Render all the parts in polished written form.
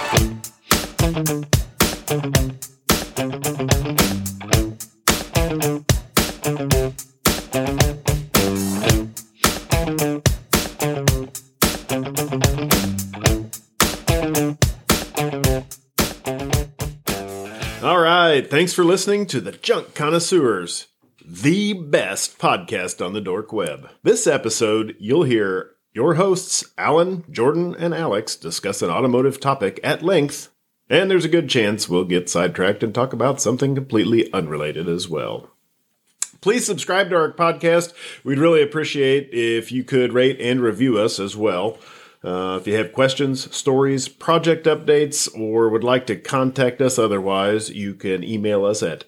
All right, thanks for listening to The Junk Connoisseurs, the best podcast on the dork web. This episode, you'll hear your hosts, Alan, Jordan, and Alex, discuss an automotive topic at length, and there's a good chance we'll get sidetracked and talk about something completely unrelated as well. Please subscribe to our podcast. We'd really appreciate if you could rate and review us as well. If you have questions, stories, project updates, or would like to contact us otherwise, you can email us at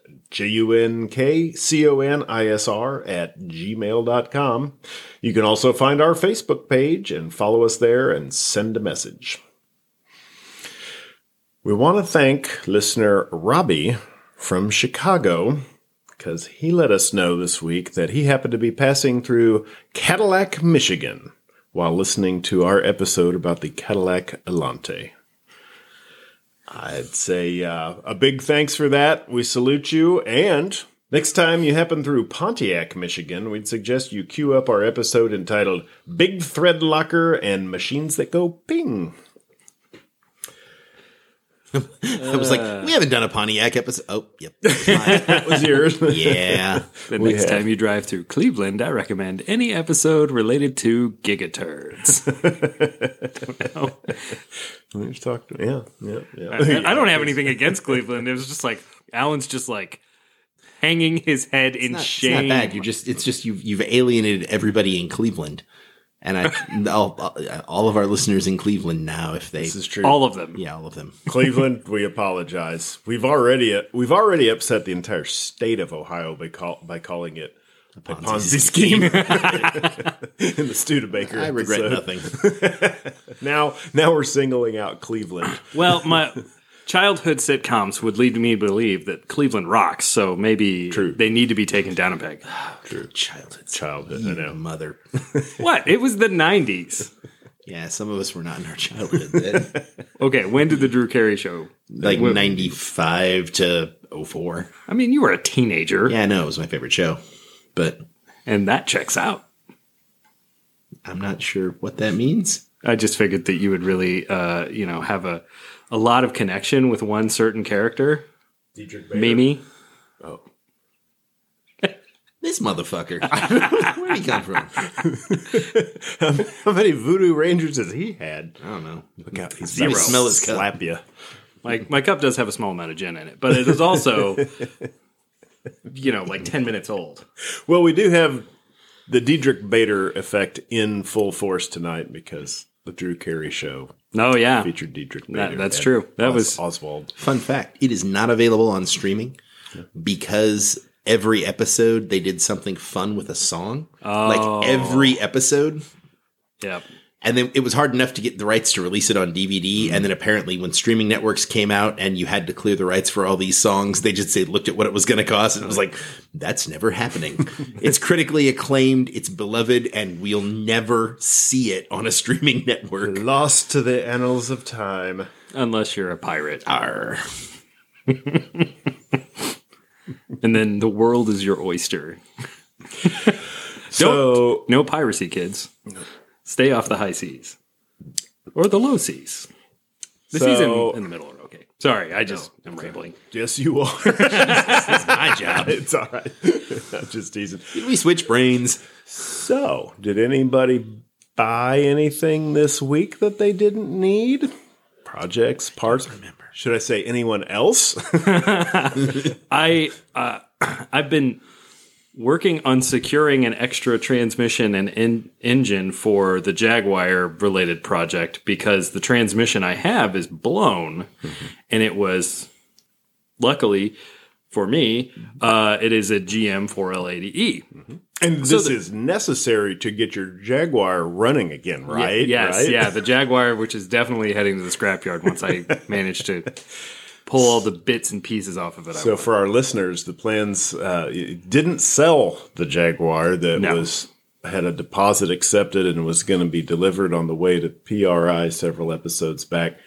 junkconisr@gmail.com. You can also find our Facebook page and follow us there and send a message. We want to thank listener Robbie from Chicago because he let us know this week that he happened to be passing through Cadillac, Michigan, while listening to our episode about the Cadillac Elante. I'd say a big thanks for that. We salute you. And next time you happen through Pontiac, Michigan, we'd suggest you queue up our episode entitled Big Thread Locker and Machines That Go Ping. I was like, we haven't done a Pontiac episode. Oh, yep. That was yours. Yeah. The next time you drive through Cleveland, I recommend any episode related to gigaturds. I don't have anything against Cleveland. It was just like, Alan's just like hanging his head in shame. It's not bad. It's just you've alienated everybody in Cleveland. And all of our listeners in Cleveland now, if they... This is true. All of them. Yeah, all of them. Cleveland, we apologize. We've already upset the entire state of Ohio by calling it a Ponzi scheme in the Studebaker. I regret episode. nothing. Now we're singling out Cleveland. Well, my childhood sitcoms would lead me to believe that Cleveland rocks, so maybe they need to be taken down a peg. True. Childhood. I know. Mother. What? It was the 90s. Yeah, some of us were not in our childhood then. Okay, when did the Drew Carey show? Like 95 to 04. I mean, you were a teenager. Yeah, I know. It was my favorite show. And that checks out. I'm not sure what that means. I just figured that you would really, have a lot of connection with one certain character. Dietrich Bader. Mimi. Oh. This motherfucker. Where'd he come from? How many Voodoo Rangers has he had? I don't know. Look out. He's Zero. Smell his cup. Slap you. My cup does have a small amount of gin in it, but it is also, like 10 minutes old. Well, we do have the Dietrich Bader effect in full force tonight because the Drew Carey show featured Dietrich Bader. That's true. That was Oswald. Fun fact, it is not available on streaming because every episode they did something fun with a song. Like every episode. Yep. And then it was hard enough to get the rights to release it on DVD. And then apparently when streaming networks came out and you had to clear the rights for all these songs, they just looked at what it was going to cost. And it was like, that's never happening. It's critically acclaimed. It's beloved. And we'll never see it on a streaming network. Lost to the annals of time. Unless you're a pirate. Arr. And then the world is your oyster. So no piracy, kids. Stay off the high seas. Or the low seas. The seas in the middle are okay. Sorry, I'm rambling. Yes, you are. That's my job. It's all right. I'm just teasing. We switch brains. So, did anybody buy anything this week that they didn't need? Projects, parts? Remember. Should I say anyone else? I've been working on securing an extra transmission and engine for the Jaguar related project because the transmission I have is blown, and it was, luckily for me, it is a GM 4L80E. And this is necessary to get your Jaguar running again, right? Yes, right? Yeah, the Jaguar, which is definitely heading to the scrapyard once I manage to pull all the bits and pieces off of it. So for our listeners, the plans didn't sell the Jaguar that had a deposit accepted and was going to be delivered on the way to PRI several episodes back.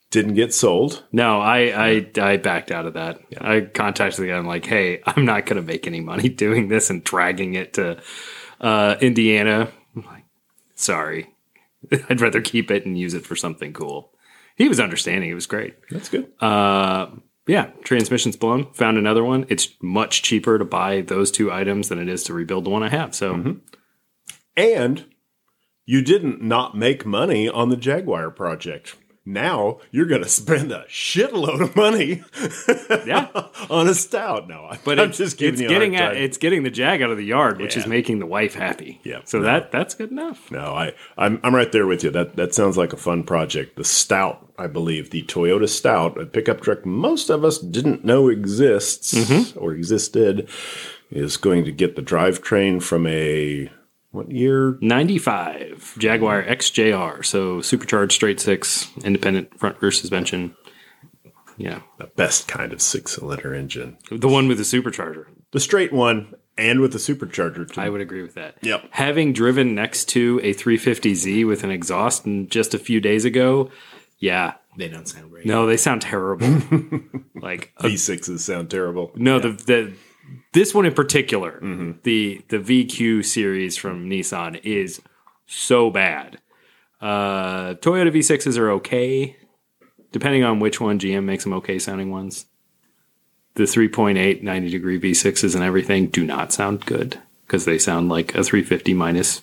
Didn't get sold. No, I backed out of that. Yeah. I contacted the guy. I'm like, hey, I'm not going to make any money doing this and dragging it to Indiana. I'm like, sorry. I'd rather keep it and use it for something cool. He was understanding. It was great. That's good. Yeah, transmission's blown. Found another one. It's much cheaper to buy those two items than it is to rebuild the one I have. So, And you didn't not make money on the Jaguar project. Now you're going to spend a shitload of money on a stout. No, but I'm just giving you a hard time. It's getting the Jag out of the yard, which is making the wife happy. Yeah. So that's good enough. No, I'm right there with you. That sounds like a fun project. The Stout, I believe, the Toyota Stout, a pickup truck most of us didn't know exists or existed, is going to get the drivetrain from a what year? 95 Jaguar XJR. So supercharged straight six, independent front rear suspension. Yeah. The best kind of 6-cylinder engine. The one with the supercharger. The straight one and with the supercharger too. I would agree with that. Yep. Having driven next to a 350Z with an exhaust just a few days ago, yeah. They don't sound great. No, they sound terrible. Like V6s sound terrible. No, this one in particular, the VQ series from Nissan is so bad. Toyota V6s are okay, depending on which one. GM makes them okay sounding ones. The 3.8 90-degree V6s and everything do not sound good because they sound like a 350 minus,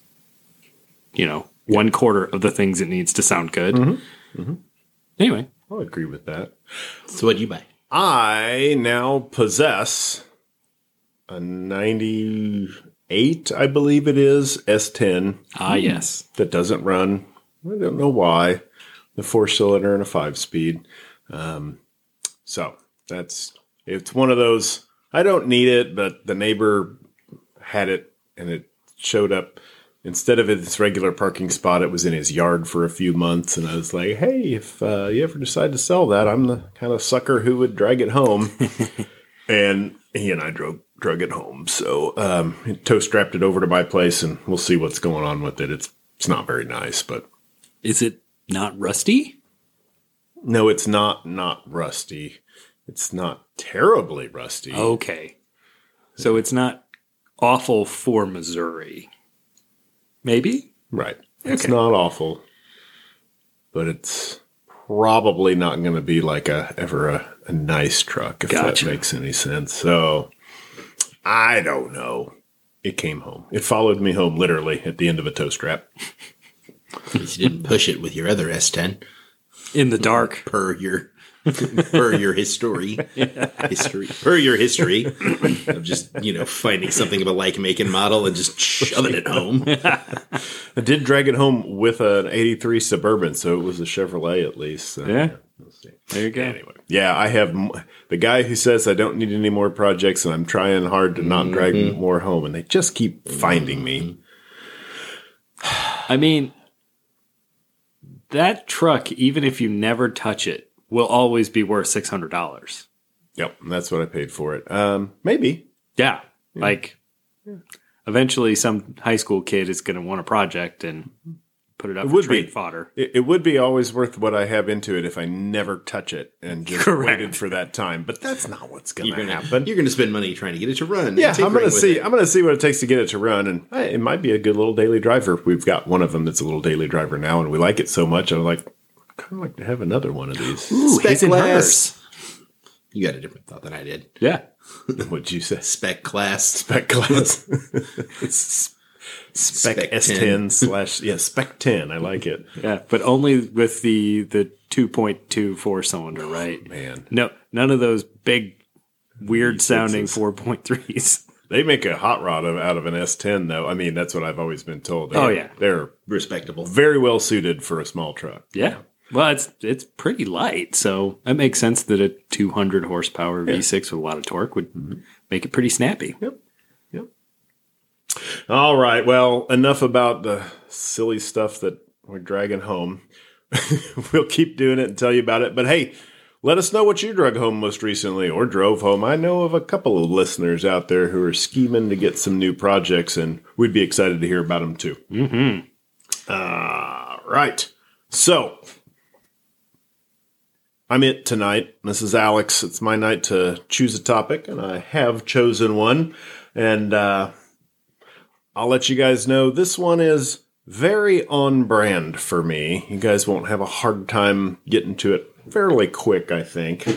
1/4 of the things it needs to sound good. Anyway, I'll agree with that. So what'd you buy? I now possess a 98, I believe it is, S10. Yes. That doesn't run. I don't know why. The 4-cylinder and a 5-speed. So it's one of those. I don't need it, but the neighbor had it and it showed up. Instead of its regular parking spot, it was in his yard for a few months. And I was like, hey, if you ever decide to sell that, I'm the kind of sucker who would drag it home. And he and I drug it home. So tow strapped it over to my place, and we'll see what's going on with it. It's not very nice, but is it not rusty? No, it's not rusty. It's not terribly rusty. Okay, so it's not awful for Missouri. Maybe right. It's not awful, but it's probably not going to be like ever a nice truck, if that makes any sense. So I don't know. It came home. It followed me home literally at the end of a tow strap. You didn't push it with your other S10 in the dark per your history. Per your history of just, finding something of a like, make, and model and just shoving it home. I did drag it home with an 83 Suburban, so it was a Chevrolet at least. So, we'll see. There you go. Anyway, I have the guy who says I don't need any more projects, and I'm trying hard to not drag more home, and they just keep finding me. I mean, that truck, even if you never touch it, will always be worth $600. Yep, that's what I paid for it. Maybe. Yeah. Eventually some high school kid is going to want a project and put it up for trade fodder. It would be always worth what I have into it if I never touch it and just waited for that time. But that's not what's going to happen. You're going to spend money trying to get it to run. Yeah, I'm going to see. I'm going to see what it takes to get it to run, and it might be a good little daily driver. We've got one of them that's a little daily driver now, and we like it so much. I'm like, I kind of like to have another one of these. Ooh, Spec class. You got a different thought than I did. Yeah. What'd you say? Spec class. Spec class. Spec S10 / Spec 10. I like it. Yeah, but only with the 2.2 4-cylinder, right? Man. No, none of those big, weird sounding 4.3s. They make a hot rod out of an S10, though. I mean, that's what I've always been told. They're respectable, very well suited for a small truck. Yeah. Well, it's pretty light, so it makes sense that a 200 horsepower V6 with a lot of torque would make it pretty snappy. Yep. All right. Well, enough about the silly stuff that we're dragging home. We'll keep doing it and tell you about it. But hey, let us know what you drug home most recently or drove home. I know of a couple of listeners out there who are scheming to get some new projects, and we'd be excited to hear about them too. Right. So, I'm it tonight. This is Alex. It's my night to choose a topic, and I have chosen one. And I'll let you guys know this one is very on brand for me. You guys won't have a hard time getting to it fairly quick, I think.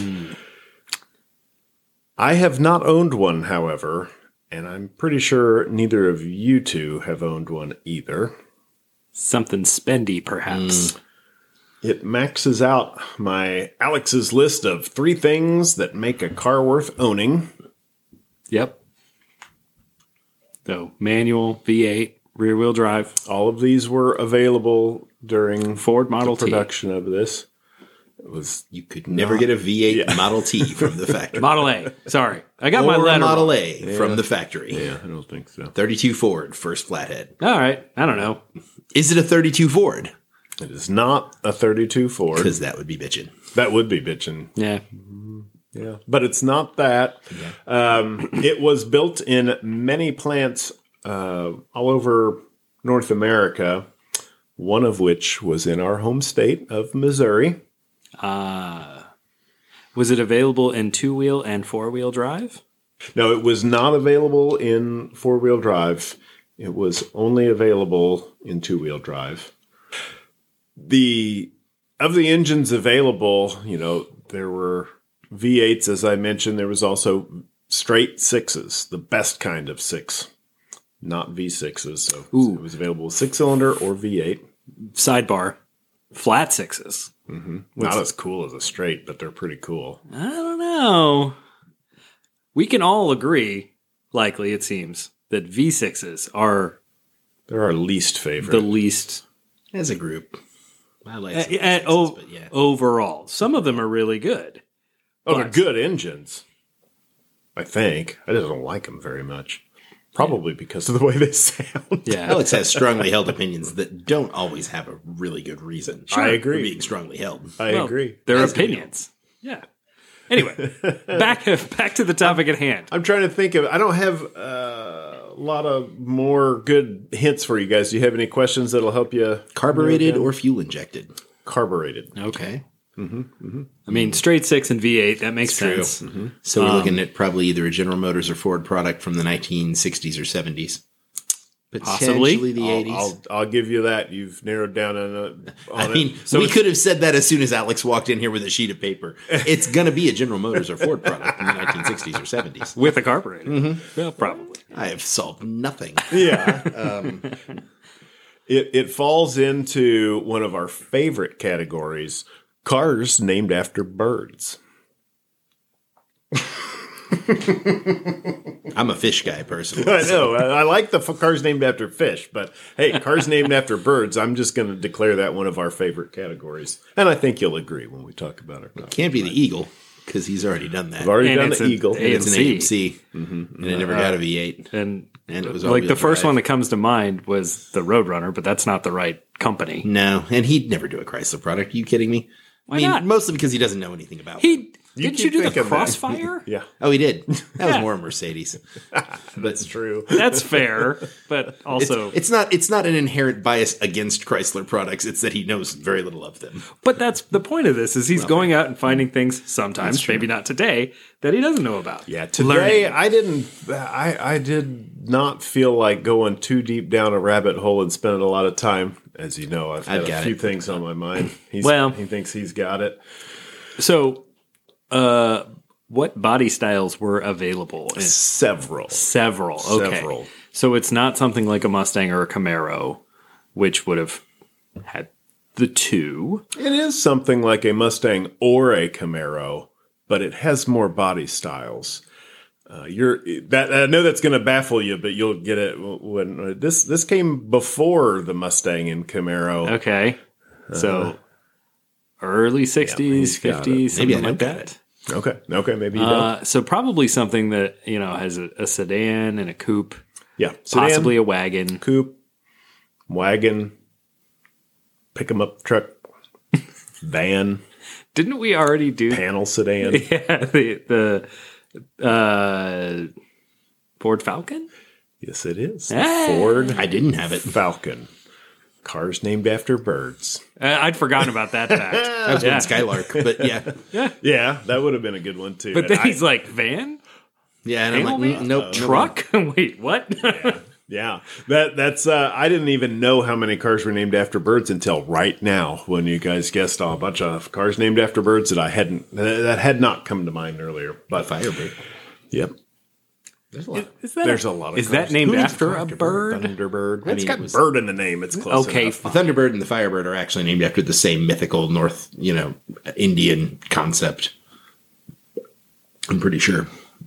I have not owned one, however, and I'm pretty sure neither of you two have owned one either. Something spendy, perhaps. It maxes out my Alex's list of 3 things that make a car worth owning. Yep. So, manual, V8, rear-wheel drive. All of these were available during Ford Model the T. production of this. It was You could never get a V8 Model T from the factory. Model A. Sorry. I got my Or a letter Model wrong. A from the factory. yeah, I don't think so. 32 Ford, first flathead. All right. I don't know. Is it a 32 Ford? It is not a 32 Ford. Because that would be bitchin'. That would be bitchin'. Yeah. Yeah, but it's not that. It was built in many plants all over North America, one of which was in our home state of Missouri. Was it available in 2-wheel and 4-wheel drive? No, it was not available in 4-wheel drive. It was only available in 2-wheel drive. Of the engines available, there were V8s, as I mentioned. There was also straight 6s, the best kind of 6, not V6s. So it was available 6-cylinder or V8. Sidebar. Flat 6s. Not as cool as a straight, but they're pretty cool. I don't know. We can all agree, likely it seems, that V6s are They're our least favorite. the least As a group. I like some and V6s, but yeah. overall. Some of them are really good. They're good engines, I think. I just don't like them very much. Probably because of the way they sound. Yeah. Alex has strongly held opinions that don't always have a really good reason. I agree. For being strongly held. I Well, agree. They're opinions. Yeah. Anyway, back to the topic at hand. I'm trying to think of. I don't have a lot of more good hints for you guys. Do you have any questions that'll help you? Carbureted or fuel injected? Carbureted. Okay. I mean, straight 6 and V8, that makes True. sense. So we're looking at probably either a General Motors or Ford product from the 1960s or 70s. Possibly. Potentially the 80s. I'll give you that. You've narrowed down on I mean, it. we could have said that as soon as Alex walked in here with a sheet of paper. It's going to be a General Motors or Ford product in the 1960s or 70s. With a carburetor. Well, probably. I have solved nothing. Yeah. It falls into one of our favorite categories: cars named after birds. I'm a fish guy, personally. I know. I like the cars named after fish, but hey, cars named after birds, I'm just going to declare that one of our favorite categories. And I think you'll agree when we talk about it. Can't be the Eagle, because he's already done that. I've already And done it's the an Eagle. A- It's an AMC. AMC, and it never got a V8. And it was like all-wheel the first drive. one that comes to mind was the Roadrunner, but that's not the right company. No, and he'd never do a Chrysler product. Are you kidding me? Why not? Mostly because he doesn't know anything about it. Didn't keep you do the thinking that. Crossfire? Yeah, Oh, he did. That was Yeah. more a Mercedes. that's true. That's fair, but also, It's not an inherent bias against Chrysler products. It's that he knows very little of them. but that's the point of this: is he's going out and finding things sometimes, maybe not today, that he doesn't know about. Yeah, today Learning. I did not feel like going too deep down a rabbit hole and spending a lot of time. As you know, I've had a got few it. things on my mind. He thinks he's got it. So, what body styles were available? Several. Several. Okay. Several. So it's not something like a Mustang or a Camaro, which would have had the two. It is something like a Mustang or a Camaro, but it has more body styles. I know that's going to baffle you, but you'll get it when this came before the Mustang and Camaro. Okay. So early 60s, he's got it. 50s, Maybe I something like don't get that. Okay, maybe you don't. So probably something that, has a sedan and a coupe, Yeah, sedan, possibly a wagon. coupe, wagon, pick 'em up truck, van, Didn't we already do panel sedan. yeah, the Ford Falcon? Yes, it is. Ah. Ford I didn't have it. Falcon. Cars named after birds. I'd forgotten about that fact. That was one Skylark, but yeah. Yeah, that would have been a good one too. But then And he's like, van? Yeah, and I'm like, nope. Truck? Wait, what? yeah, that's. I didn't even know how many cars were named after birds until right now when you guys guessed a bunch of cars named after birds that that had not come to mind earlier. But Firebird. Yep. There's a lot. There's a lot of Is cars. that named Who named after a bird? Thunderbird. mean, It's got it was- bird in the name. It's close Okay, enough. The Thunderbird and the Firebird are actually named after the same mythical North, Indian concept. I'm pretty sure.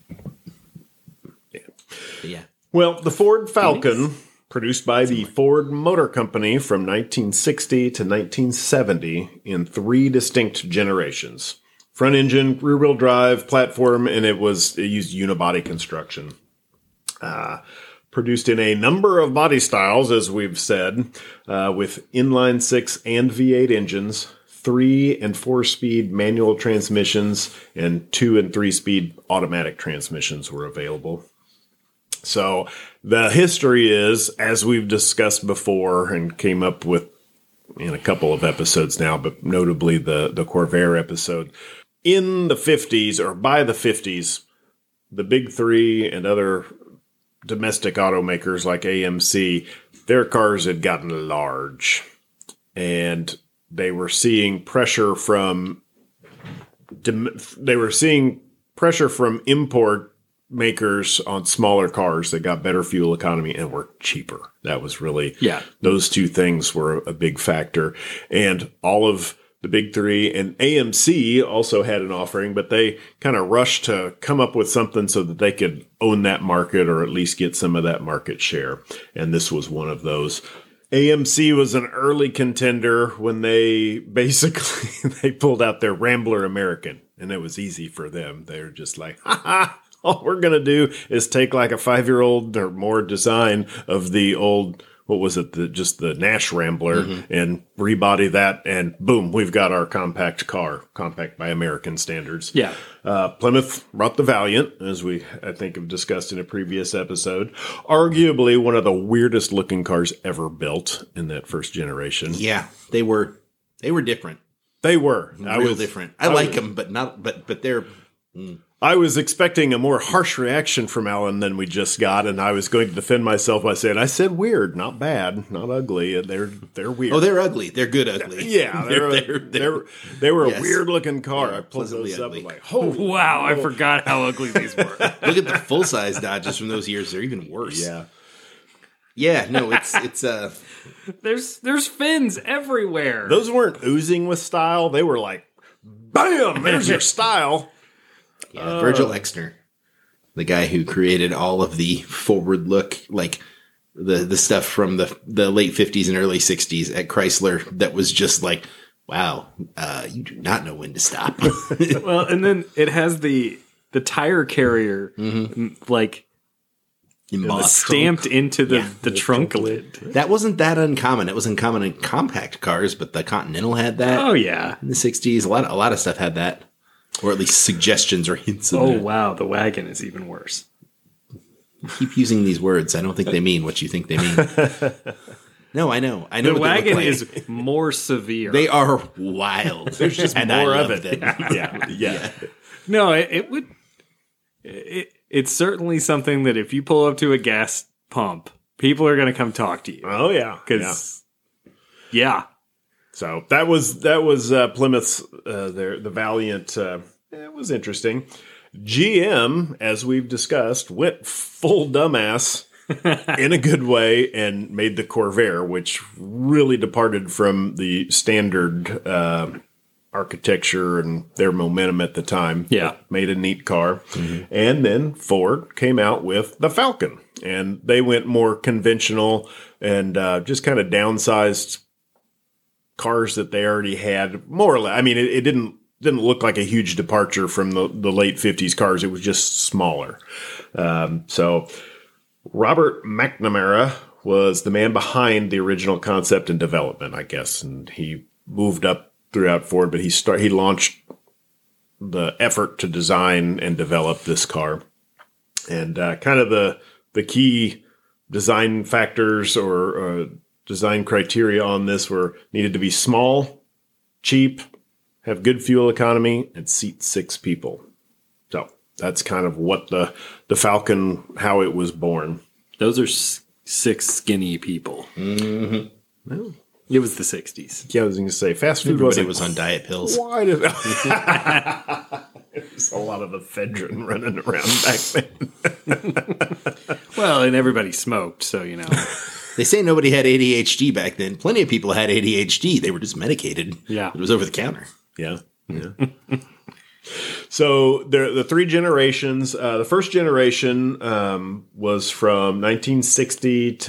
Yeah. Well, the Ford Falcon, produced by the Ford Motor Company from 1960 to 1970 in 3 distinct generations. Front engine, rear-wheel drive, platform, and it used unibody construction. Produced in a number of body styles, as we've said, with inline 6 and V8 engines, 3 and 4-speed manual transmissions, and 2 and 3-speed automatic transmissions were available. So the history is, as we've discussed before and came up with in a couple of episodes now, but notably the Corvair episode, in the 50s or by the 50s, the big three and other domestic automakers like AMC, their cars had gotten large and they were seeing pressure from import makers on smaller cars that got better fuel economy and were cheaper. That was really, those two things were a big factor. And all of the big three and AMC also had an offering, but they kind of rushed to come up with something so that they could own that market or at least get some of that market share. And this was one of those. AMC was an early contender when they basically, they pulled out their Rambler American and it was easy for them. They were just like, ha ha. All we're going to do is take like a 5-year-old or more design of the old, what was it, just the Nash Rambler and rebody that and boom, we've got our compact car, compact by American standards. Yeah. Plymouth brought the Valiant, as we, I think, have discussed in a previous episode. Arguably one of the weirdest looking cars ever built in that first generation. Yeah, they were different. They were. Real different. I like them, but they're... I was expecting a more harsh reaction from Alan than we just got, and I was going to defend myself by saying, I said weird, not bad, not ugly. They're weird. Oh, they're ugly. They're good ugly. Yeah, they were a weird looking car. Yeah, I pulled those up ugly. and like, holy. Wow, I forgot how ugly these were. Look at the full-size Dodges from those years. They're even worse. Yeah. Yeah, no, it's There's fins everywhere. Those weren't oozing with style. They were like, bam, there's your style. Yeah, Virgil Exner, the guy who created all of the forward look, like the stuff from the late 50s and early 60s at Chrysler that was just like, wow, you do not know when to stop. Well, and then it has the tire carrier like Embossed. stamped into the trunk lid. That wasn't that uncommon. It was uncommon in compact cars, but the Continental had that. Oh yeah. In the 60s, a lot of stuff had that. Or at least suggestions or hints of Oh that. wow, the wagon is even worse. Keep using these words. I don't think they mean what you think they mean. No, I know. I know The what they look wagon like. is more severe. They are wild. There's just And more I of love it. them. Yeah. No, it's certainly something that if you pull up to a gas pump, people are going to come talk to you. Oh, yeah. Because, yeah. So that was Plymouth's the Valiant. It was interesting. GM, as we've discussed, went full dumbass in a good way and made the Corvair, which really departed from the standard architecture and their momentum at the time. Yeah. Made a neat car. And then Ford came out with the Falcon. And they went more conventional and just kind of downsized cars that they already had, more or less. I mean, it didn't look like a huge departure from the late 50s cars. It was just smaller. So Robert McNamara was the man behind the original concept and development, I guess. And he moved up throughout Ford, but he launched the effort to design and develop this car. And kind of the key design factors or design criteria on this were needed to be small, cheap, have good fuel economy, and seat 6 people. So that's kind of what the Falcon, how it was born. Those are 6 skinny people. Mm-hmm. Well, it was the 60s. Yeah, I was going to say fast food Everybody was on diet pills. Why did there's a lot of ephedrine running around back then. Well, and everybody smoked, so you know. They say nobody had ADHD back then. Plenty of people had ADHD. They were just medicated. Yeah. It was over the counter. Yeah. So the 3 generations. The first generation was from 1960 to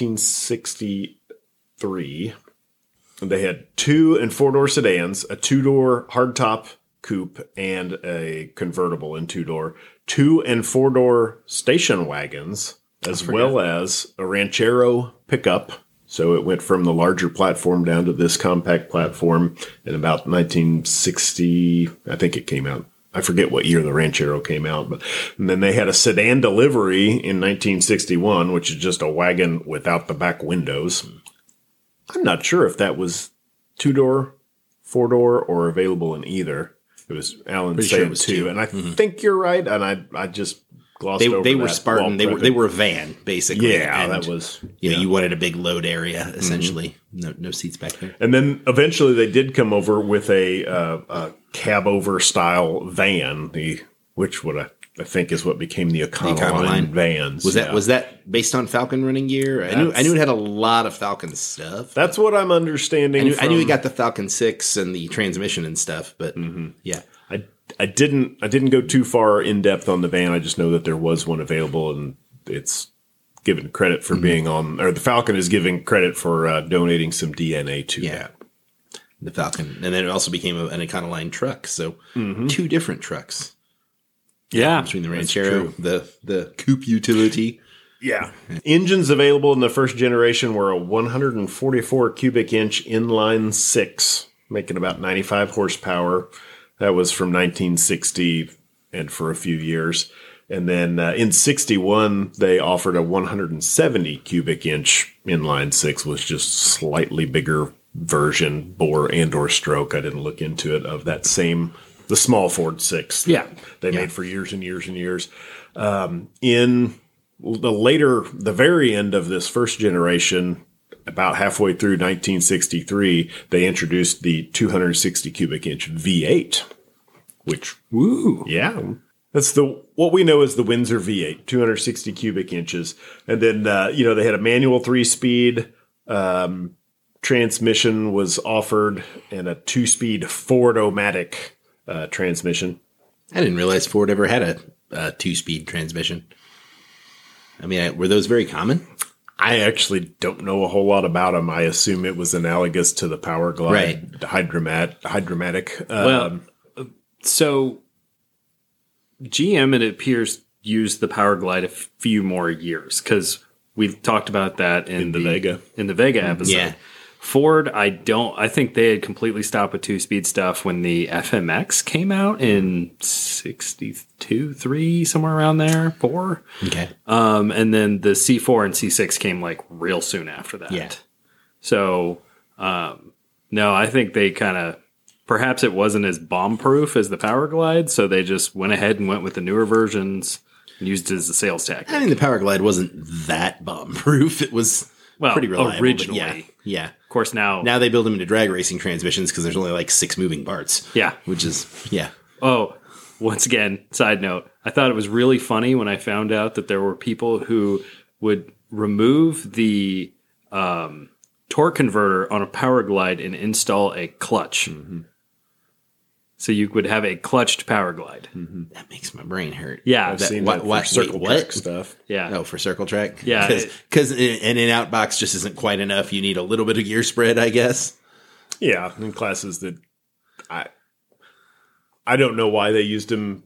1963. They had 2 and 4-door sedans, a 2-door hardtop coupe, and a convertible in 2-door, 2 and 4-door station wagons, as well as a Ranchero pickup. So it went from the larger platform down to this compact platform in about 1960. I think it came out. I forget what year the Ranchero came out, but and then they had a sedan delivery in 1961, which is just a wagon without the back windows. I'm not sure if that was 2-door, 4-door, or available in either. It was Alan Pretty saying sure it was 2, two. and I think you're right. And I just glossed over. They were that Spartan. while They prepping. were a van, basically. Yeah, And, that was. you wanted a big load area, essentially. No seats back there. And then eventually they did come over with a cab over style van, which I think is what became the Econoline vans. Was that based on Falcon running gear? I knew it had a lot of Falcon stuff. That's what I'm understanding. I knew it got the Falcon 6 and the transmission and stuff, but yeah. I didn't go too far in depth on the van. I just know that there was one available, and it's given credit for being on, or the Falcon is giving credit for donating some DNA to that. The Falcon. And then it also became an Econoline truck. So 2 different trucks. Yeah. Between the Ranchero, the coupe utility. Yeah. Engines available in the first generation were a 144 cubic inch inline 6, making about 95 horsepower. That was from 1960 and for a few years. And then in 61, they offered a 170 cubic inch inline 6, was just slightly bigger version, bore and or stroke. I didn't look into it, of that same, the small Ford 6. Yeah. They made for years and years and years. In the very end of this first generation, about halfway through 1963, they introduced the 260 cubic inch V8, which, Woo. yeah, that's what we know as the Windsor V8, 260 cubic inches. And then, they had a manual 3-speed, transmission was offered, and a 2-speed Ford-O-Matic, transmission. I didn't realize Ford ever had a 2-speed transmission. I mean, were those very common? I actually don't know a whole lot about them. I assume it was analogous to the Power Glide, Hydromatic. So GM, it appears, used the Power Glide a few more years, because we've talked about that in the Vega. In the Vega episode. Yeah. Ford, I think they had completely stopped with 2-speed stuff when the FMX came out in 62, 3, somewhere around there, 4. Okay. And then the C4 and C6 came like real soon after that. Yeah. So, no, I think they kind of, perhaps it wasn't as bomb-proof as the Power Glide, so they just went ahead and went with the newer versions and used it as a sales tactic. I mean, the Power Glide wasn't that bomb-proof. It was pretty reliable. Originally. But yeah. Of course, now Now they build them into drag racing transmissions because there's only like 6 moving parts. Yeah. Which is, yeah. Oh, once again, side note, I thought it was really funny when I found out that there were people who would remove the torque converter on a Power Glide and install a clutch. So you would have a clutched Power Glide. That makes my brain hurt. Yeah. I've seen that for circle track stuff. Yeah. Oh, for circle track? Yeah. Because an in-out box just isn't quite enough. You need a little bit of gear spread, I guess. Yeah, in classes that I don't know why they used them.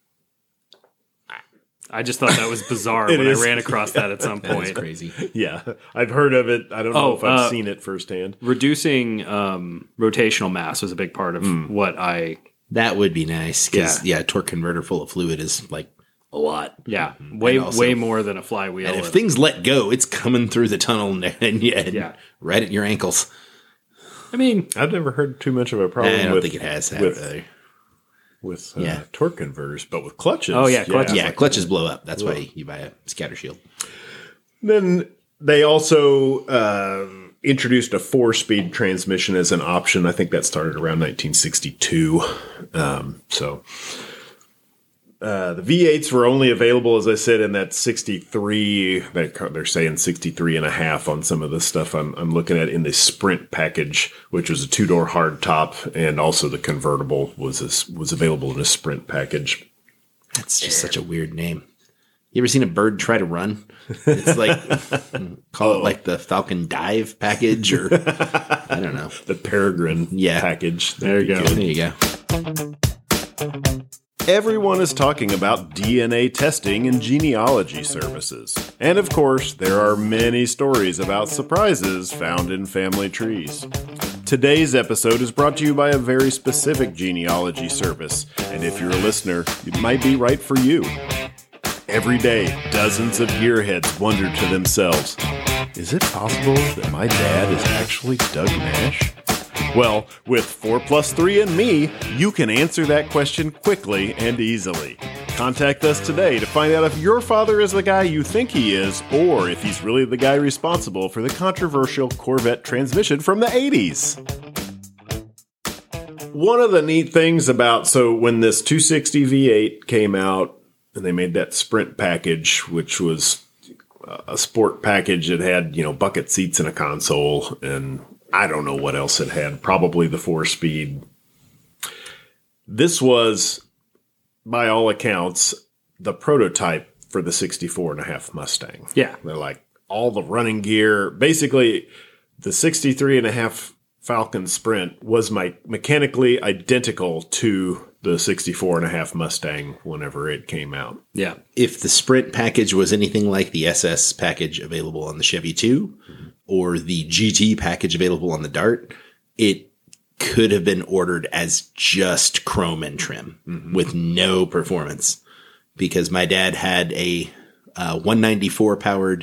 I just thought that was bizarre when I ran across that at some That is point. crazy. Yeah, I've heard of it. I don't know if I've seen it firsthand. Reducing rotational mass was a big part of what I... That would be nice. Because, torque converter full of fluid is like a lot. Yeah, way And also- way more than a flywheel. And if things let go, it's coming through the tunnel and Yeah. right at your ankles. I mean, I've never heard too much of a I problem don't with think it has. with Yeah. torque converters, but with clutches. Oh, yeah, clutches. Yeah, clutches blow up. That's why you buy a scatter shield. Then they also introduced a 4-speed transmission as an option. I think that started around 1962. The V8s were only available, as I said, in that 63. They're saying 63 and a half on some of the stuff I'm looking at in the Sprint package, which was a 2-door hardtop, and also the convertible was available in a Sprint package. That's just such a weird name. You ever seen a bird try to run? It's like, call it like the Falcon Dive package, or I don't know. The Peregrine package. There you go. There you go. Everyone is talking about DNA testing and genealogy services. And of course, there are many stories about surprises found in family trees. Today's episode is brought to you by a very specific genealogy service, and if you're a listener, it might be right for you. Every day, dozens of gearheads wonder to themselves, is it possible that my dad is actually Doug Nash? Well, with 4+3 and me, you can answer that question quickly and easily. Contact us today to find out if your father is the guy you think he is, or if he's really the guy responsible for the controversial Corvette transmission from the 80s. One of the neat things about, when this 260 V8 came out, and they made that Sprint package, which was a sport package that had, bucket seats and a console, and I don't know what else it had. Probably the 4-speed. This was, by all accounts, the prototype for the 64.5 Mustang. Yeah. They're like all the running gear. Basically, the 63.5 Falcon Sprint was mechanically identical to the 64.5 Mustang whenever it came out. yeah. If the Sprint package was anything like the SS package available on the Chevy 2 or the GT package available on the Dart, it could have been ordered as just chrome and trim with no performance, because my dad had a 194 Power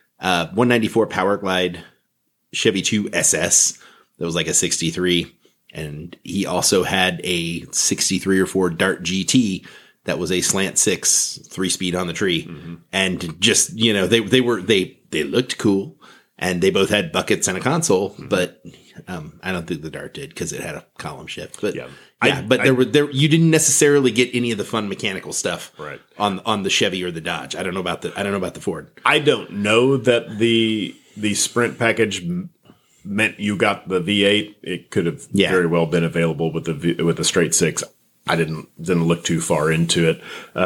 Glide Chevy 2 SS that was like a 63. And he also had a 63 or 4 Dart GT that was a slant 6 3-speed on the tree. And just, they looked cool, and they both had buckets and a console, but I don't think the Dart did because it had a column shift. But you didn't necessarily get any of the fun mechanical stuff on the Chevy or the Dodge. I don't know about the Ford. I don't know that the Sprint package meant you got the V8. It could have very well been available with the straight 6. I didn't look too far into it.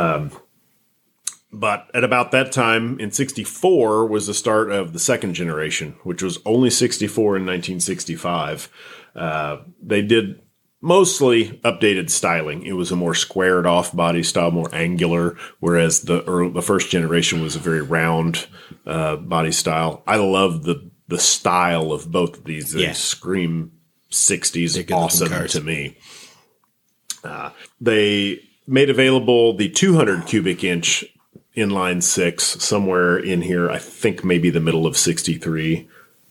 But at about that time, in 64, was the start of the second generation, which was only 64 in 1965. They did mostly updated styling. It was a more squared off body style, more angular, whereas the first generation was a very round body style. I love the style of both of these. They scream 60s awesome to me. They made available the 200 cubic inch inline 6 somewhere in here. I think maybe the middle of 63.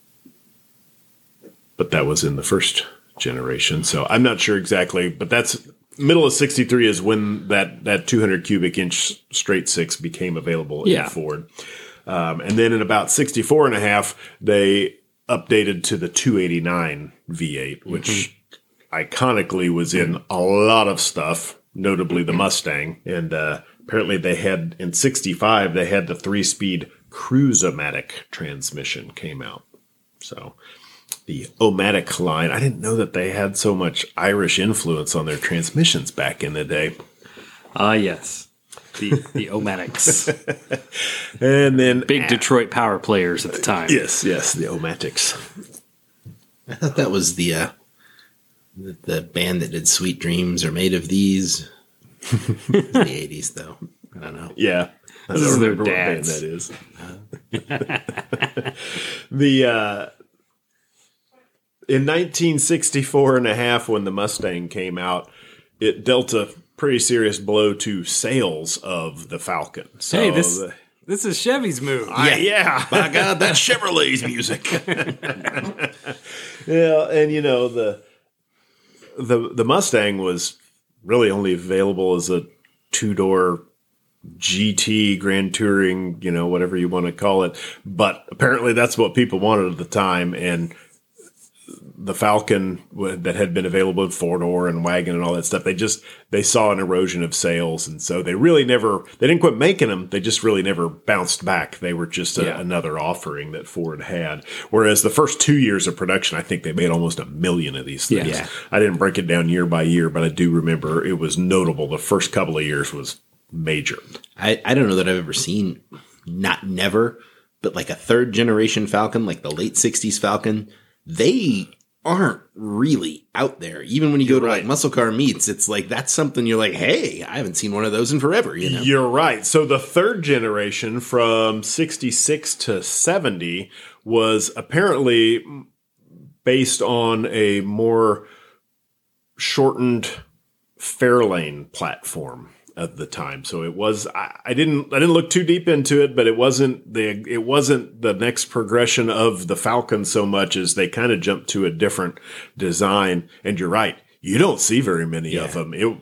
But that was in the first generation. So I'm not sure exactly, but that's middle of 63 is when that 200 cubic inch straight 6 became available in Ford. And then in about 64 and a half, they updated to the 289 V8, which iconically was in a lot of stuff, notably the Mustang. And apparently in 65, they had the 3-speed Cruise-O-Matic transmission came out. So the O-Matic line, I didn't know that they had so much Irish influence on their transmissions back in the day. Yes. The O-Matics. And then Big Detroit power players at the time. Yes, the O-Matics. I thought that was the band that did Sweet Dreams Are Made of These. In the 80s, though. I don't know. Yeah. This is their What band dads. that is. In 1964 and a half, when the Mustang came out, it dealt a pretty serious blow to sales of the Falcon. So Hey, this is Chevy's move. yeah. By God, that's Chevrolet's music. Yeah, and the Mustang was really only available as a two-door GT Grand Touring, whatever you want to call it. But apparently that's what people wanted at the time. And the Falcon that had been available in four-door and wagon and all that stuff, they saw an erosion of sales. And so they didn't quit making them. They just really never bounced back. They were just another offering that Ford had. Whereas the first 2 years of production, I think they made almost 1 million of these things. Yeah. I didn't break it down year by year, but I do remember it was notable. The first couple of years was major. I don't know that I've ever seen, never, but like a third generation Falcon, like the late 60s Falcon, they aren't really out there. Even when you go to like muscle car meets, it's like that's something you're like, hey, I haven't seen one of those in forever. You're right. So the third generation from 66 to 70 was apparently based on a more shortened Fairlane platform at the time. So it was, I didn't look too deep into it, but it wasn't the next progression of the Falcon so much as they kind of jumped to a different design. And you're right. You don't see very many of them. It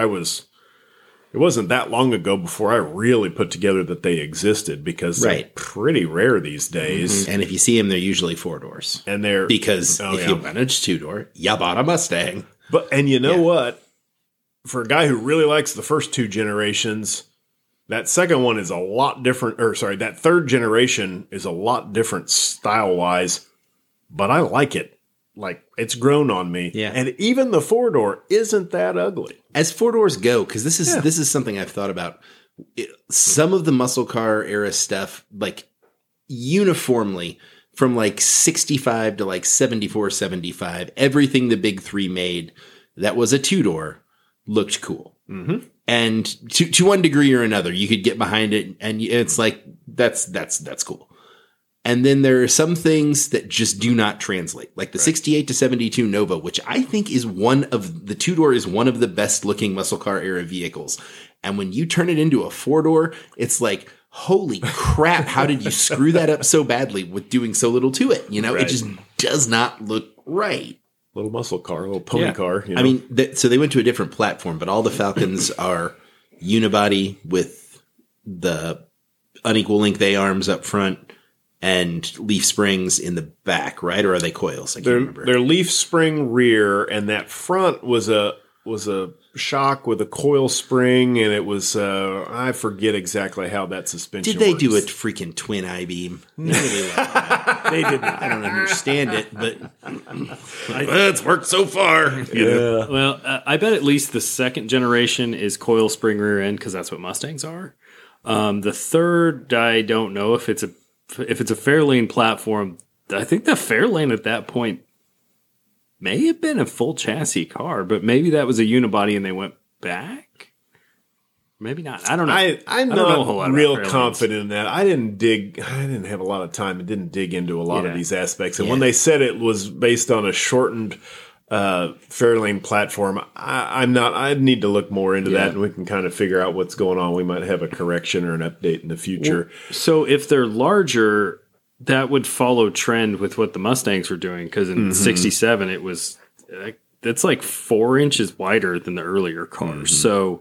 wasn't that long ago before I really put together that they existed because they're pretty rare these days. Mm-hmm. And if you see them, they're usually four doors. And they're because if you manage two door, you bought a Mustang. And you know what? For a guy who really likes the first two generations, that second one is a lot different. That third generation is a lot different style-wise, but I like it. Like, it's grown on me. Yeah. And even the four-door isn't that ugly. As four doors go, because this is something I've thought about. Some of the muscle car era stuff, like, uniformly, from like 65 to like 74, 75, everything the big three made that was a two-door looked cool. Mm-hmm. And to one degree or another, you could get behind it and it's like, that's cool. And then there are some things that just do not translate, like the 68 to 72 Nova, which I think is the two-door is one of the best looking muscle car era vehicles. And when you turn it into a four-door, it's like, holy crap, how did you screw that up so badly with doing so little to it? It just does not look right. Little muscle car, little pony car. I mean, so they went to a different platform, but all the Falcons are unibody with the unequal length A-arms up front and leaf springs in the back, right? Or are they coils? I can't remember. They're leaf spring rear, and that front was a shock with a coil spring, and it was I forget exactly how that suspension Did they works. do a freaking twin I-beam? They did not. I don't understand it, but it's worked so far. Yeah. Well, I bet at least the second generation is coil spring rear end because that's what Mustangs are. The third, I don't know if it's a Fairlane platform. I think the Fairlane at that point may have been a full chassis car, but maybe that was a unibody and they went back. Maybe not. I don't know. I'm know a whole lot not real about Fairlanes. confident in that. I didn't have a lot of time and didn't dig into a lot of these aspects. And when they said it was based on a shortened Fairlane platform, I need to look more into that, and we can kind of figure out what's going on. We might have a correction or an update in the future. So if they're larger, that would follow trend with what the Mustangs were doing, because in 67 it was it's like 4 inches wider than the earlier cars. So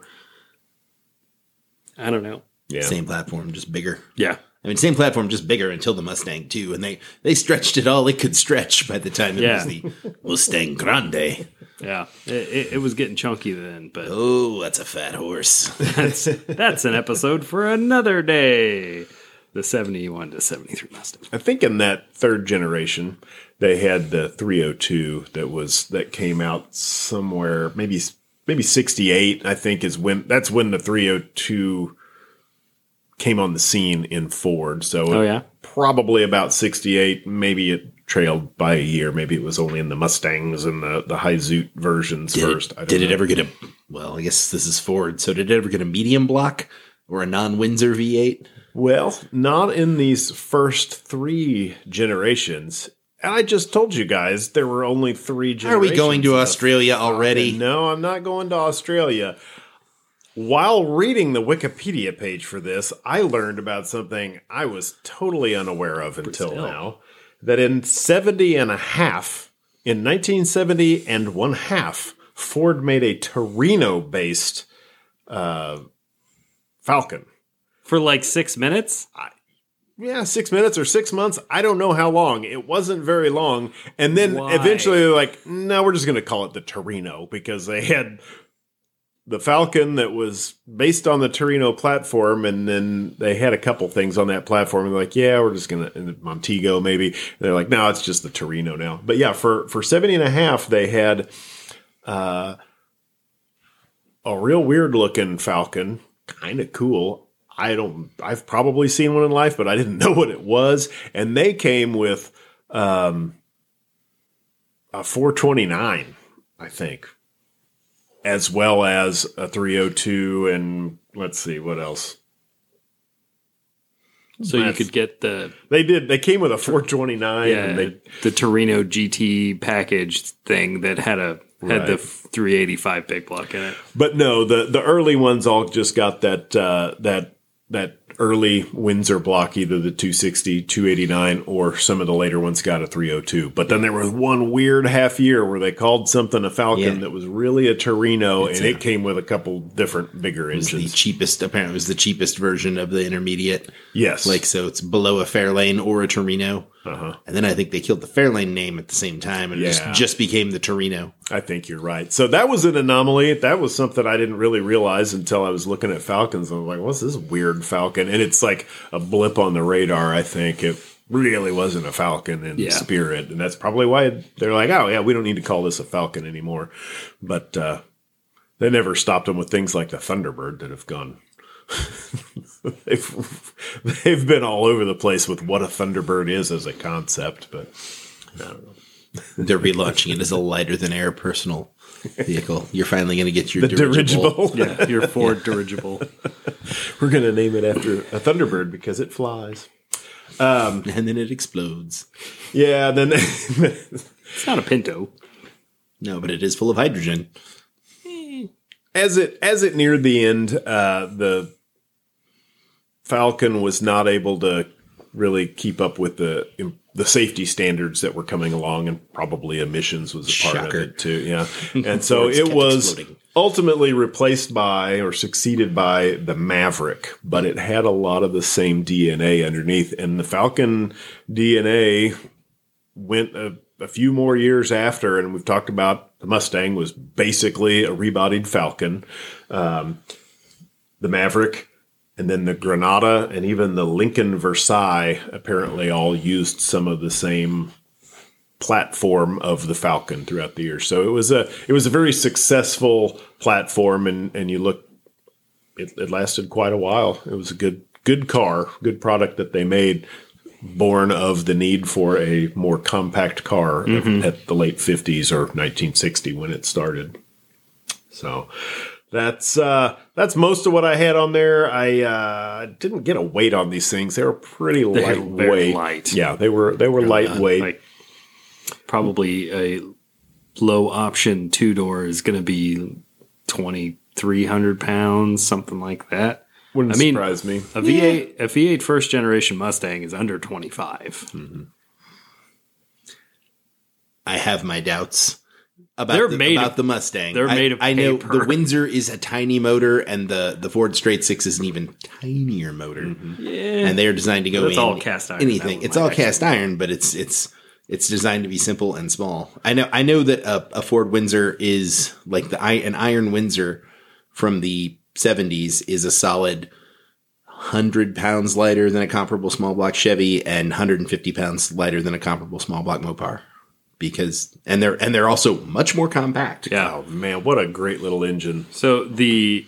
I don't know. Yeah. Same platform, just bigger. Yeah. I mean, same platform, just bigger until the Mustang too, and they stretched it all it could stretch by the time it was the Mustang Grande. Yeah. It was getting chunky then, but Oh, that's a fat horse. that's an episode for another day. The 71 to 73 Mustang. I think in that third generation, they had the 302 that came out somewhere, maybe 68. I think that's when the 302 came on the scene in Ford. So probably about 68. Maybe it trailed by a year. Maybe it was only in the Mustangs and the high Zoot versions first. Did it ever get I guess this is Ford. So did it ever get a medium block or a non-Windsor V8? Well, not in these first 3 generations. And I just told you guys there were only 3 generations. Are we going to of Australia already? Falcon. No, I'm not going to Australia. While reading the Wikipedia page for this, I learned about something I was totally unaware of until now. That in 1970 and one half, Ford made a Torino-based Falcon. For like 6 minutes? Yeah, 6 minutes or 6 months. I don't know how long. It wasn't very long. And then Why? eventually they're like, no, we're just going to call it the Torino because they had the Falcon that was based on the Torino platform. And then they had a couple things on that platform. And they're like, yeah, we're just going to, Montego maybe. And they're like, no, it's just the Torino now. But yeah, for 70 and a half, they had a real weird looking Falcon. Kind of cool. I've probably seen one in life, but I didn't know what it was. And they came with a 429, I think, as well as a 302. And let's see, what else? So you could get the They came with a 429. yeah, And the Torino GT package thing that had the 385 big block in it. But no, the early ones all just got that early Windsor block, either the 260, 289, or some of the later ones got a 302. But then there was one weird half year where they called something a Falcon that was really a Torino, and it came with a couple different bigger engines. The cheapest, apparently, was the cheapest version of the intermediate. Yes. So it's below a Fairlane or a Torino. Uh-huh. And then I think they killed the Fairlane name at the same time, and it just became the Torino. I think you're right. So that was an anomaly. That was something I didn't really realize until I was looking at Falcons. I was like, what's this weird Falcon? And it's like a blip on the radar, I think. It really wasn't a Falcon in spirit. And that's probably why they're like, oh, yeah, we don't need to call this a Falcon anymore. But they never stopped them with things like the Thunderbird that have gone. They've been all over the place with what a Thunderbird is as a concept, but I don't know. They're relaunching it as a lighter-than-air personal vehicle. You're finally going to get your The dirigible. dirigible. Yeah, your Ford dirigible. We're going to name it after a Thunderbird because it flies. And then it explodes. Yeah, then It's not a Pinto. No, but it is full of hydrogen. as it neared the end, the Falcon was not able to really keep up with the safety standards that were coming along, and probably emissions was a part of it too. Yeah, and so it was ultimately replaced by or succeeded by the Maverick, but it had a lot of the same DNA underneath, and the Falcon DNA went a few more years after, and we've talked about the Mustang was basically a rebodied Falcon, the Maverick. And then the Granada and even the Lincoln Versailles apparently all used some of the same platform of the Falcon throughout the year. So it was a very successful platform, and you look, it lasted quite a while. It was a good car, good product that they made, born of the need for a more compact car at the late 50s or 1960 when it started. So that's most of what I had on there. I didn't get a weight on these things. They were pretty lightweight. Very light. Yeah, they were lightweight. Like probably a low option 2-door is going to be 2,300 pounds, something like that. Wouldn't surprise me. A V8 first generation Mustang is under 25. Mm-hmm. I have my doubts about the Mustang. They're made of I know paper. the Windsor is a tiny motor, and the Ford Straight Six is an even tinier motor. Yeah, and they are designed to go it's in all cast iron. anything. It's all cast iron, but it's designed to be simple and small. I know that a Ford Windsor is like an iron Windsor from the 70s is a solid 100 pounds lighter than a comparable small block Chevy and 150 pounds lighter than a comparable small block Mopar. And they're also much more compact. Yeah. Oh man, what a great little engine. So the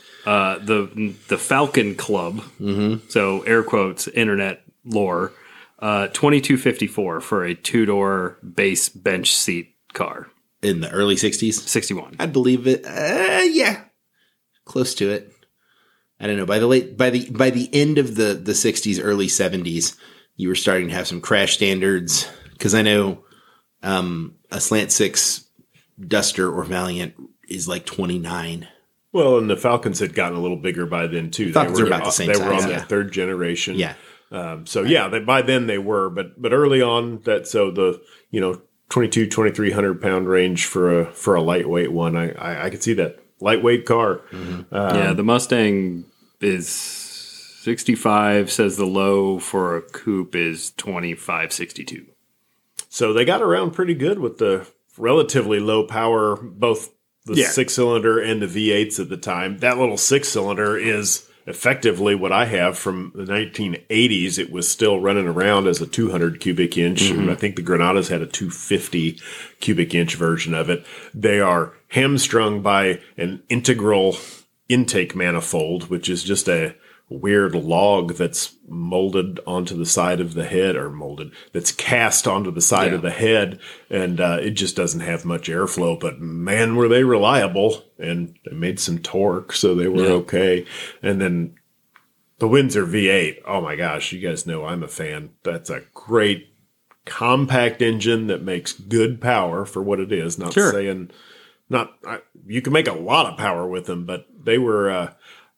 Falcon Club, so air quotes, internet lore, 2254 for a 2-door base bench seat car. In the early 60s? 61. I'd believe it. Yeah. Close to it. I don't know. By the end of the 60s, early 70s, you were starting to have some crash standards Because I know a Slant 6 Duster or Valiant is like 29. Well, and the Falcons had gotten a little bigger by then too. Falcons are about the same They size, were on yeah. that third generation. Yeah. By then they were, but early on the 2,300 pound range for a lightweight one, I could see that lightweight car. Yeah, the Mustang is 65, says the low for a coupe is 2562. So they got around pretty good with the relatively low power, both the 6-cylinder and the V8s at the time. That little 6-cylinder is effectively what I have from the 1980s. It was still running around as a 200 cubic inch. I think the Granadas had a 250 cubic inch version of it. They are hamstrung by an integral intake manifold, which is just a weird log that's molded onto the side of the head, that's cast onto the side of the head. And it just doesn't have much airflow, but man, were they reliable, and they made some torque. So they were okay. And then the Windsor V8. Oh my gosh. You guys know I'm a fan. That's a great compact engine that makes good power for what it is. Not saying you can make a lot of power with them, but they were,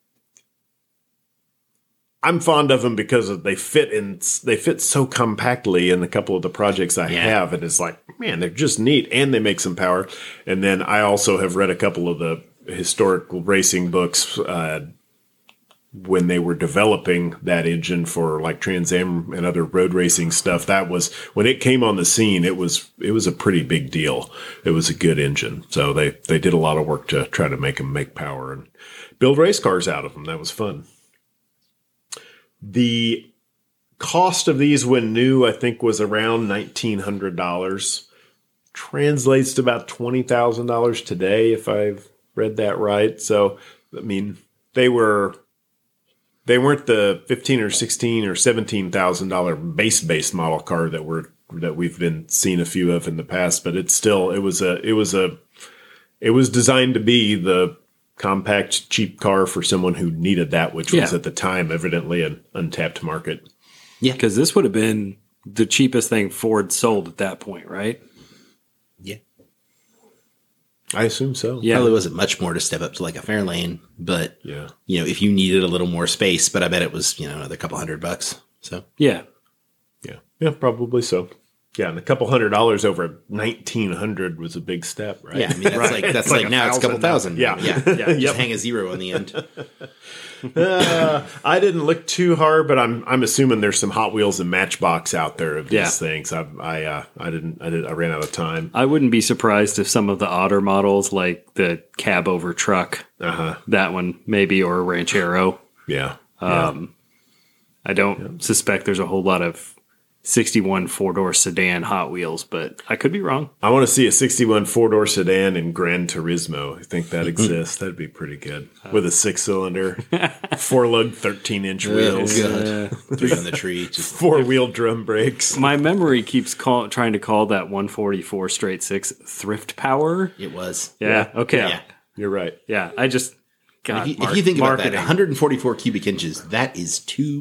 I'm fond of them because they fit so compactly in a couple of the projects I have. And it's like, man, they're just neat, and they make some power. And then I also have read a couple of the historical racing books, when they were developing that engine for like Trans Am and other road racing stuff. That was when it came on the scene. It was a pretty big deal. It was a good engine. So they did a lot of work to try to make them make power and build race cars out of them. That was fun. The cost of these when new, I think, was around $1,900. Translates to about $20,000 today, if I've read that right. So, I mean, they weren't the $15,000 or $16,000 or $17,000 base model car that we've been seeing a few of in the past, but it was designed to be the compact, cheap car for someone who needed that, which was at the time evidently an untapped market. Yeah, because this would have been the cheapest thing Ford sold at that point, right? Yeah. I assume so. Yeah. Probably wasn't much more to step up to like a Fairlane, but if you needed a little more space, but I bet it was, another couple $100. So Yeah. Yeah, probably so. Yeah, and a couple $100 over $1,900 was a big step, right? yeah, I mean, that's like now it's a couple thousand. Yeah. Just hang a zero on the end. I didn't look too hard, but I'm assuming there's some Hot Wheels and Matchbox out there of these things. I ran out of time. I wouldn't be surprised if some of the odder models, like the cab over truck, that one maybe, or Ranchero. Yeah. I don't suspect there's a whole lot of 61 four-door sedan Hot Wheels, but I could be wrong. I want to see a 61 four-door sedan in Gran Turismo. I think that exists. That'd be pretty good. With a 6-cylinder, 4-lug, 13-inch wheels, 3 on the tree. Just 4-wheel drum brakes. My memory keeps trying to call that 144 straight 6 thrift power. it was. Yeah. Okay. Yeah. You're right. Yeah. I just got If you think about that, marketing. 144 cubic inches, that is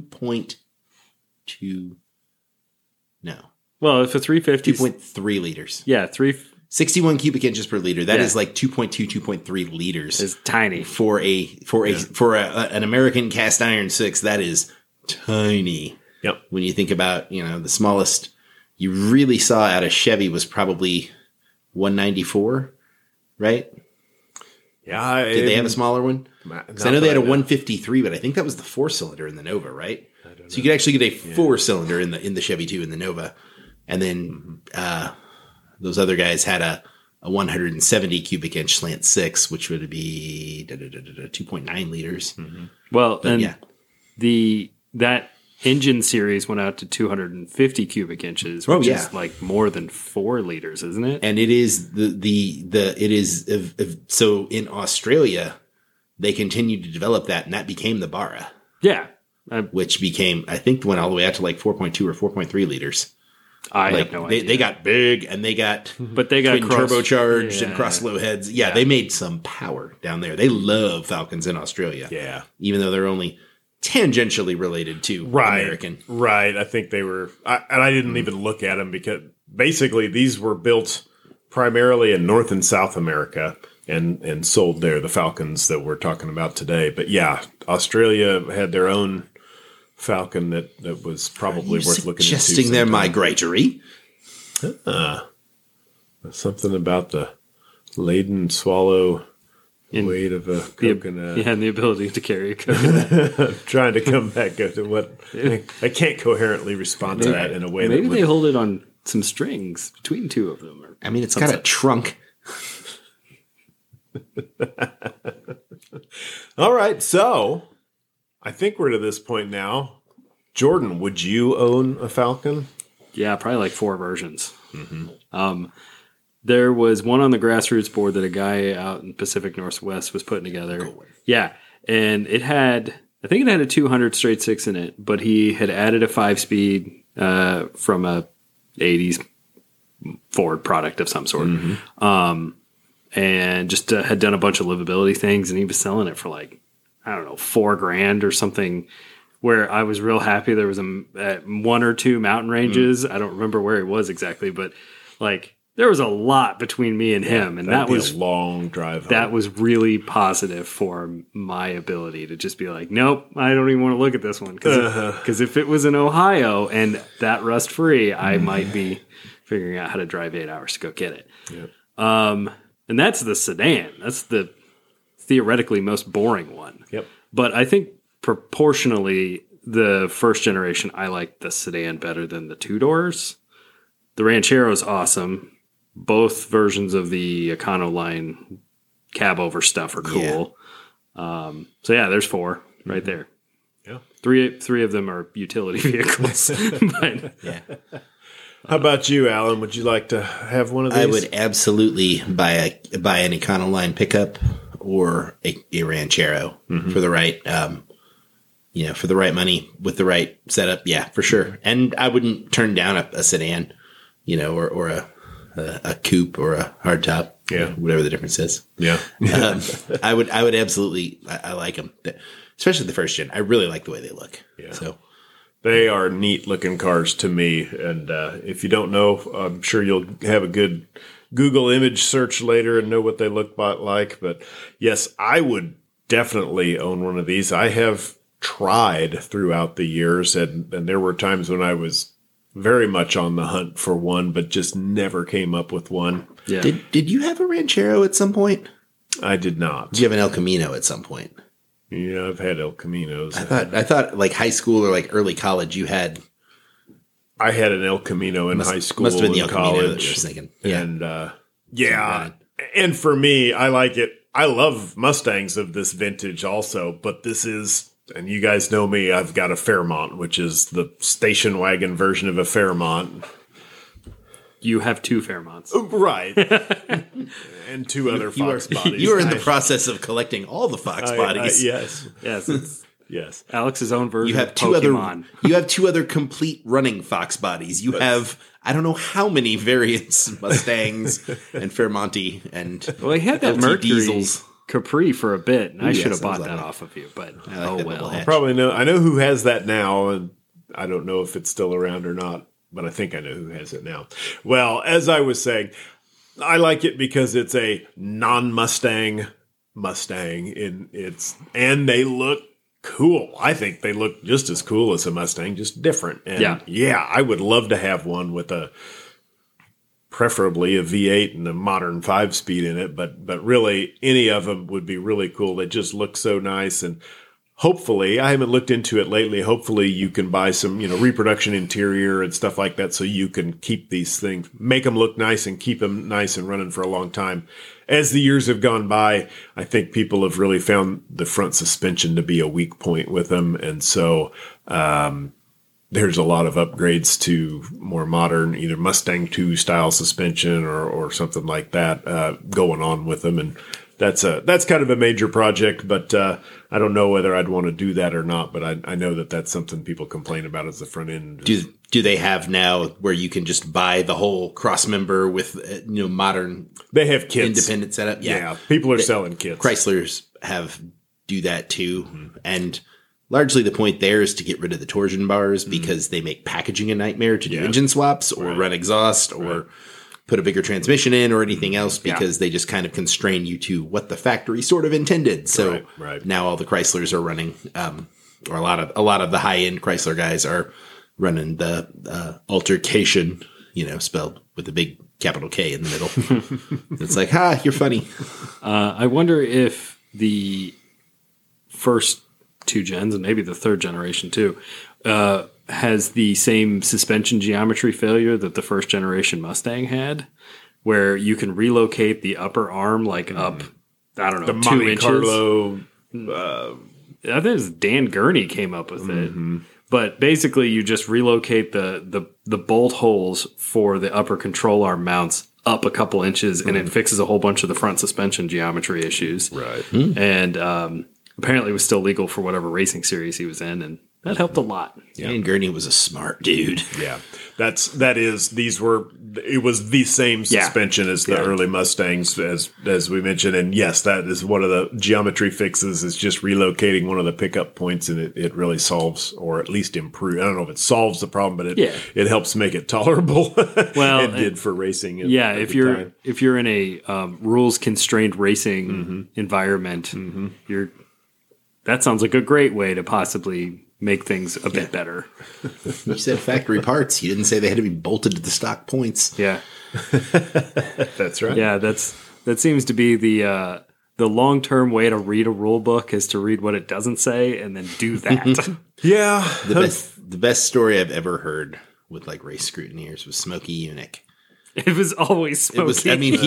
2.2. No. Well, if a 350, 2.3 liters. yeah, 61 cubic inches per liter. That is like 2.3 liters. is tiny. For an American cast iron 6, that is tiny. Yep. When you think about, the smallest you really saw out of Chevy was probably 194, right? Yeah. Did they have a smaller one? Not Because I know they had a that I 153, but I think that was the 4-cylinder in the Nova, right? So you could actually get a 4-cylinder in the Chevy 2 in the Nova, and then those other guys had a 170 cubic inch Slant 6, which would be 2.9 liters. Well, But, and that engine series went out to 250 cubic inches, which is like more than 4 liters, isn't it? And it is so in Australia they continued to develop that, and that became the Barra. Yeah. Which became, I think, went all the way out to like 4.2 or 4.3 liters. I Like have no idea. they got big, and they got but they got twin turbocharged and yeah. cross-flow heads. Yeah, they made some power down there. They love Falcons in Australia. Yeah. Even though they're only tangentially related to American. Right. I think they were, and I didn't even look at them because basically these were built primarily in North and South America and sold there, the Falcons that we're talking about today. But yeah, Australia had their own Falcon that was probably worth looking into. Suggesting they're migratory. Something about the laden swallow weight of a coconut. Yeah, and the ability to carry a coconut. I'm trying to come back to what I can't coherently respond to that in a way Maybe that they hold it on some strings between two of them. Or I mean, it's got a trunk. All right, so I think we're to this point now. Jordan, would you own a Falcon? yeah, probably like 4 versions. There was one on the grassroots board that a guy out in Pacific Northwest was putting together. Yeah, and I think it had a 200 straight 6 in it, but he had added a 5-speed from a 80s Ford product of some sort. And just had done a bunch of livability things, and he was selling it for like, I don't know, $4,000 or something, where I was real happy. There was one or two mountain ranges. I don't remember where he was exactly, but like there was a lot between me and him. And that was a long drive home. That was really positive for my ability to just be like, nope, I don't even want to look at this one. Because if it was in Ohio and that rust free, I might be figuring out how to drive 8 hours to go get it. Yep. And that's the sedan. That's the theoretically most boring one. Yep. But I think proportionally, the first generation, I like the sedan better than the 2-doors. The Ranchero is awesome. Both versions of the Econoline cab over stuff are cool. So yeah, there's 4 right there. Yeah. Three of them are utility vehicles. But, How about you, Alan? Would you like to have one of these? I would absolutely buy an Econoline pickup or a Ranchero for the right, for the right money with the right setup. Yeah, for sure. And I wouldn't turn down a sedan, or a coupe or a hardtop. Yeah, whatever the difference is. Yeah, I would absolutely. I like them, especially the first gen. I really like the way they look. Yeah. So. They are neat looking cars to me. And if you don't know, I'm sure you'll have a good Google image search later and know what they look like. But yes, I would definitely own one of these. I have tried throughout the years, and there were times when I was very much on the hunt for one, but just never came up with one. yeah. Did you have a Ranchero at some point? I did not. Did you have an El Camino at some point? Yeah, I've had El Caminos. I thought like high school or like early college you had. I had an El Camino in high school. Must have been the El and Camino that college. you were thinking. Yeah. And and for me, I like it. I love Mustangs of this vintage also, but this is, and you guys know me, I've got a Fairmont, which is the station wagon version of a Fairmont. You have 2 Fairmonts. Right. And 2 other Fox bodies. You were in the process of collecting all the Fox bodies. Yes. Yes, it's Yes. Alex's own version You have of 2 Pokemon. other complete running Fox bodies. You have I don't know how many variants Mustangs and Fairmonti and Well, he had that LT Mercury diesels. Capri for a bit, and I should have sounds bought like that it. off of you, but like oh that well. double hatch. Probably know. I know who has that now, and I don't know if it's still around or not, but I think I know who has it now. Well, as I was saying, I like it because it's a non-Mustang Mustang, and they look cool. I think they look just as cool as a Mustang, just different. And yeah, I would love to have one with preferably a V8 and a modern 5-speed in it, but really any of them would be really cool. They just look so nice, and hopefully, I haven't looked into it lately. Hopefully you can buy some, reproduction interior and stuff like that so you can keep these things, make them look nice and keep them nice and running for a long time. As the years have gone by, I think people have really found the front suspension to be a weak point with them. And so, there's a lot of upgrades to more modern, either Mustang 2 style suspension or something like that, going on with them. And that's kind of a major project, but I don't know whether I'd want to do that or not. But I know that that's something people complain about as the front end. Do they have now where you can just buy the whole cross member with modern? They have kits, independent setup. Yeah, people are selling kits. Chryslers do that too, and largely the point there is to get rid of the torsion bars because they make packaging a nightmare to do engine swaps or run exhaust or put a bigger transmission in or anything else because they just kind of constrain you to what the factory sort of intended. So now all the Chryslers are running, or a lot of the high end Chrysler guys are running the altercation, spelled with a big capital K in the middle. It's like, you're funny. I wonder if the first 2 gens, and maybe the 3rd generation too, has the same suspension geometry failure that the 1st generation Mustang had, where you can relocate the upper arm up, I don't know, the 2 Monte inches. Carlo. I think it was Dan Gurney came up with it. But basically, you just relocate the bolt holes for the upper control arm mounts up a couple inches, and it fixes a whole bunch of the front suspension geometry issues. Right. And apparently it was still legal for whatever racing series he was in, and that helped a lot. Dan Gurney was a smart dude. Yeah. It was the same suspension as the early Mustangs, as we mentioned. And yes, that is one of the geometry fixes, is just relocating one of the pickup points, and it really solves, or at least improve. I don't know if it solves the problem, but it helps make it tolerable. Well, it did for racing. If you're in a rules constrained racing environment, that sounds like a great way to possibly make things a bit better. You said factory parts. You didn't say they had to be bolted to the stock points. Yeah. That's right. Yeah, that seems to be the long-term way to read a rule book, is to read what it doesn't say and then do that. Yeah. The best story I've ever heard with race scrutineers was Smokey Unick. It was always Smokey.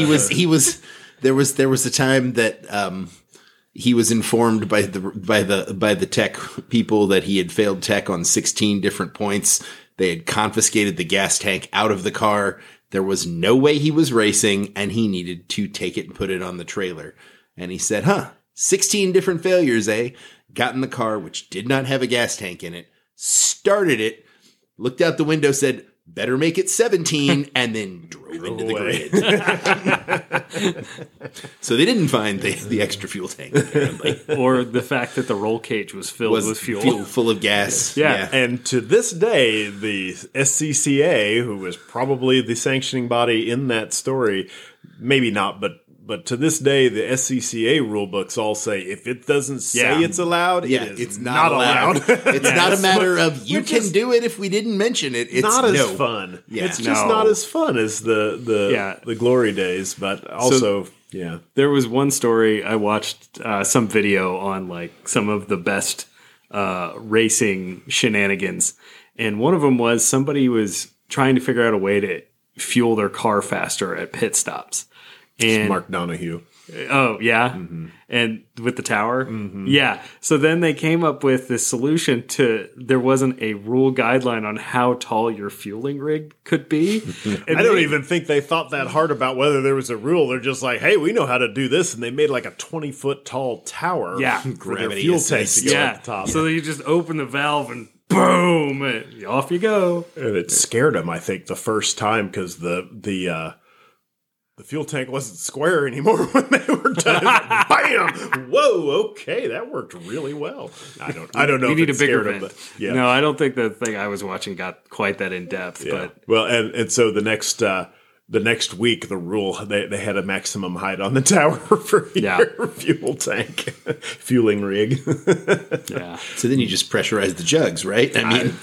There was a time that he was informed by the tech people that he had failed tech on 16 different points. They had confiscated the gas tank out of the car. There was no way he was racing, and he needed to take it and put it on the trailer. And he said, 16 different failures, eh? Got in the car, which did not have a gas tank in it, started it, looked out the window, said, better make it 17, and then drove into the grid. So they didn't find the extra fuel tank, apparently. Or the fact that the roll cage was filled with fuel. Full of gas. Yeah. And to this day, the SCCA, who was probably the sanctioning body in that story, maybe not, but to this day, the SCCA rule books all say if it doesn't say it's allowed, it's not allowed. It's not a matter of you can do it if we didn't mention it. It's not as fun. Yeah. It's just not as fun as the glory days, but also There was one story I watched, some video on some of the best racing shenanigans, and one of them was somebody was trying to figure out a way to fuel their car faster at pit stops. And Mark Donahue. Oh, yeah. And with the tower. Yeah. So then they came up with this solution there wasn't a rule guideline on how tall your fueling rig could be. And I don't even think they thought that hard about whether there was a rule. They're just like, hey, we know how to do this. And they made a 20-foot tall tower for their fuel tank to go at the top. So you just open the valve and boom, and off you go. And it scared them, I think, the first time, because the fuel tank wasn't square anymore when they were done. Bam! Whoa! Okay, that worked really well. I don't know. You if need it a bigger scared vent. them, No, I don't think the thing I was watching got quite that in depth. Yeah. But well, and so the next week, the rule they had a maximum height on the tower for your fuel tank, fueling rig. Yeah. So then you just pressurize the jugs, right?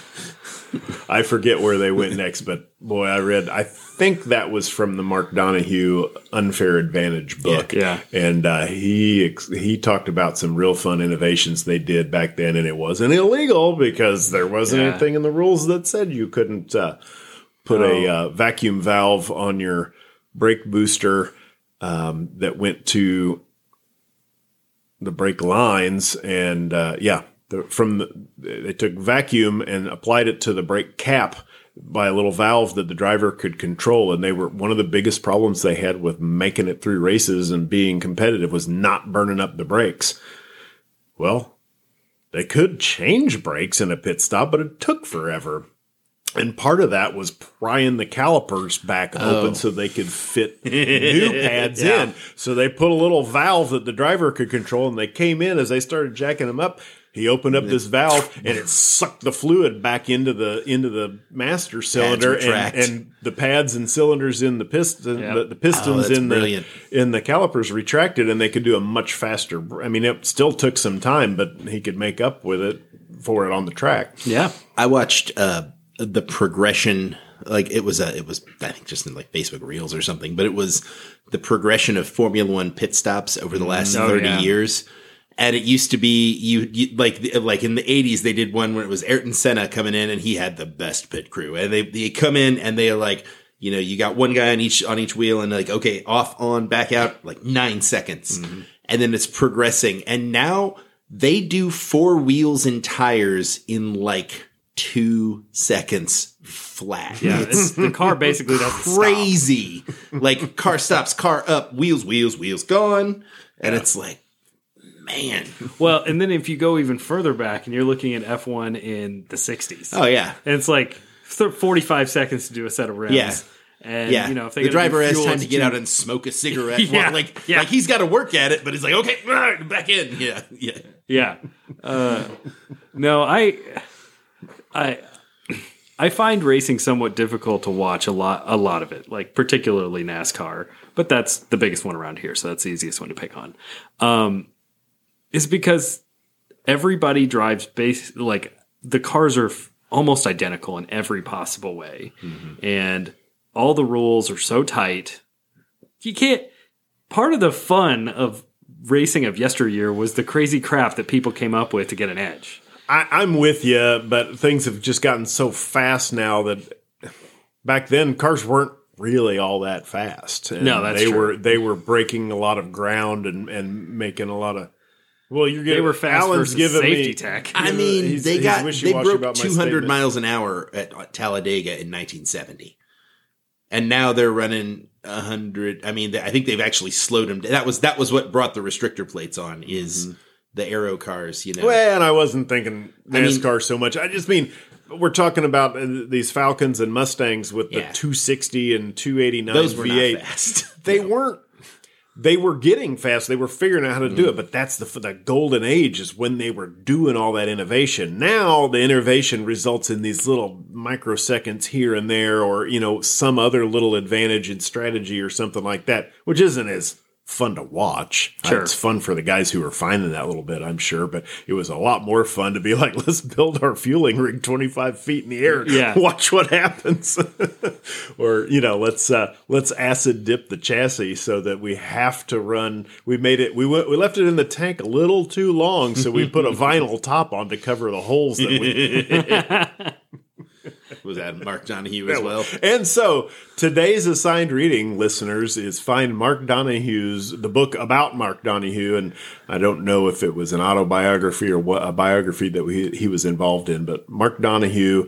I forget where they went next, but boy, I think that was from the Mark Donahue Unfair Advantage book. Yeah. And he talked about some real fun innovations they did back then, and it wasn't illegal because there wasn't anything in the rules that said you couldn't put a vacuum valve on your brake booster that went to the brake lines, and they took vacuum and applied it to the brake cap by a little valve that the driver could control. And they were one of the biggest problems they had with making it through races and being competitive was not burning up the brakes. Well, they could change brakes in a pit stop, but it took forever. And part of that was prying the calipers back open so they could fit new pads in. So they put a little valve that the driver could control, and they came in as they started jacking them up. He opened up this valve and it sucked the fluid back into the master cylinder, and the pads and cylinders in the piston, the pistons in the calipers retracted, and they could do a much faster. I mean, it still took some time, but he could make up with it for it on the track. Yeah, I watched the progression. Like it was I think just in like Facebook Reels or something, but it was the progression of Formula One pit stops over the last 30 years. And it used to be you like in the 80s they did one where it was Ayrton Senna coming in and he had the best pit crew, and they come in and they are like, you know, you got one guy on each wheel and like, okay, off, on, back out, like 9 seconds, and then it's progressing, and now they do 4 wheels and tires in like 2 seconds flat. Yeah, the car basically doesn't crazy. Like car stops, car up, wheels gone, and it's like, man. Well, and then if you go even further back and you're looking at F1 in the 60s. Oh yeah, and it's like 45 seconds to do a set of rims. Yeah. And, you know, if the driver has time to get out and smoke a cigarette. Like he's got to work at it, but he's like, okay, back in. Yeah. No, I find racing somewhat difficult to watch a lot of it, like particularly NASCAR, but that's the biggest one around here, so that's the easiest one to pick on. Is because everybody drives like the cars are almost identical in every possible way, and all the rules are so tight. You can't. Part of the fun of racing of yesteryear was the crazy crap that people came up with to get an edge. I'm with you, but things have just gotten so fast now that back then cars weren't really all that fast. And no, that's true. They were breaking a lot of ground and making a lot of. Well, they were fast Alan's versus safety tech. I mean, they broke 200 miles an hour at Talladega in 1970, and now they're running 100. I mean, I think they've actually slowed them. That was what brought the restrictor plates on is. The aero cars, you know. Well, and I wasn't thinking NASCAR so much. I just mean, we're talking about these Falcons and Mustangs with the 260 and 289 Those were V8. not fast. They weren't. They were getting fast. They were figuring out how to do it. But that's the golden age is when they were doing all that innovation. Now the innovation results in these little microseconds here and there, or, you know, some other little advantage in strategy or something like that, which isn't as fun to watch. Sure. It's fun for the guys who are finding that a little bit, I'm sure, but it was a lot more fun to be like, let's build our fueling rig 25 feet in the air. Yeah. Watch what happens. Or, you know, let's acid dip the chassis so that we have to run. We left it in the tank a little too long, so we put a vinyl top on to cover the holes that we Was that Mark Donohue as well? And so today's assigned reading, listeners, is find the book about Mark Donohue. And I don't know if it was an autobiography or what a biography that he was involved in, but Mark Donohue,